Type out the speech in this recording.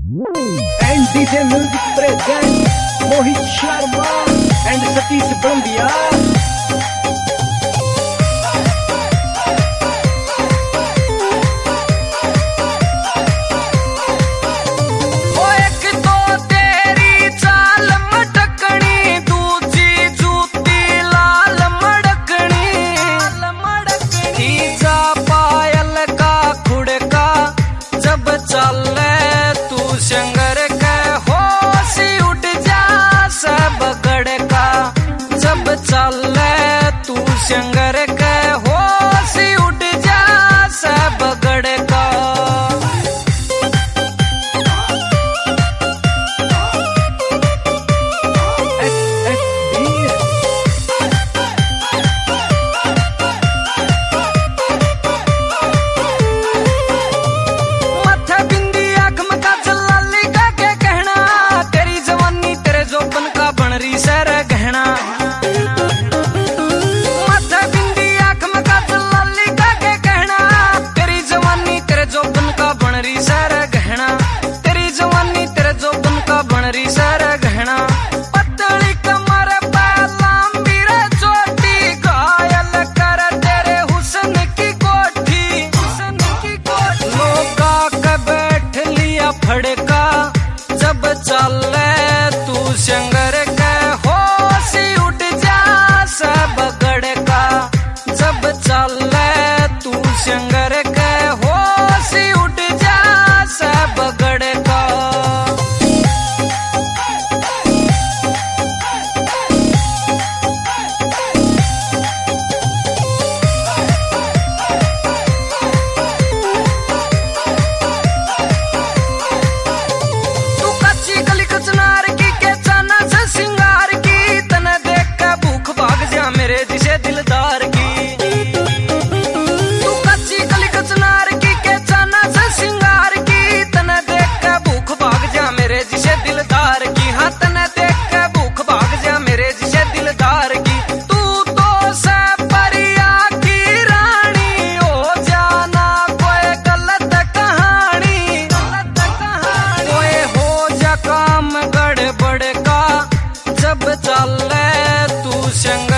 And DJ Music presents Mohit Sharma and Satish Bandia. Shankar के होश उठ जा सब गड़ का। मथे बिंदी आंख में काजल लाली का के कहना, तेरी जवानी तेरे जोबन का बन रही सर गहना। पतली कमर पे लंबी रे चोटी, घायल कर तेरे हुस्न की कोठी। लोका के बैठ लिया फड़का, जब चले तू शंकर के होश उठ जा सब गड़ का। जब चले तू शंकर के होश उठ जा सब गड़ का। मेरे जिसे दिलदार की तू कच्ची कली कचनार की के चाना से सिंगार की। तने देख के भूख भाग जा मेरे जिसे दिलदार की। हाँ तने देख के भूख भाग जा मेरे जिसे दिलदार की। तू तो से परिया की रानी हो जाना कोई गलत कहानी। कोई हो जा काम गड़बड़ का, जब चले तू शंकर